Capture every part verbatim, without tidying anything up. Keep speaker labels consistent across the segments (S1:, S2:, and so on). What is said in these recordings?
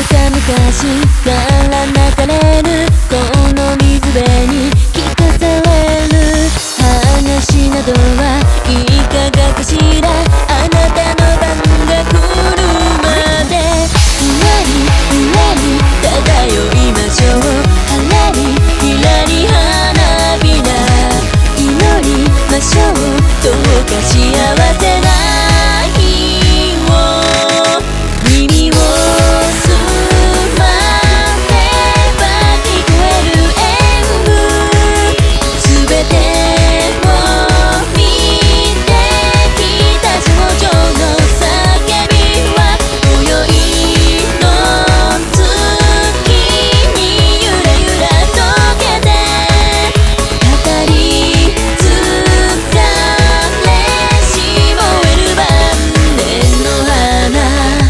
S1: か昔から流れるこの水辺に聞かされる話などはいかがかしら。あなたの番が来るまでふわりふわり漂いましょう。はらりひらり花びら祈りましょう。どうか幸せな日を耳を澄ませば聞こえる演舞すべてを見てきた少女の叫びは今宵の月にゆらゆら溶けて語り継がれし燃える晩年の花。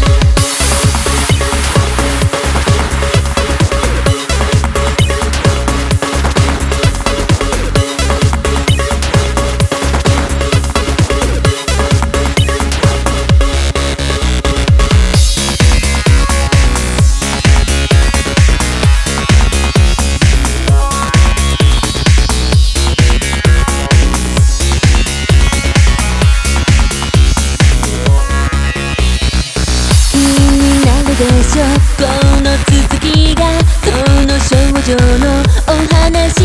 S1: でしょこの続きがこの少女のお話。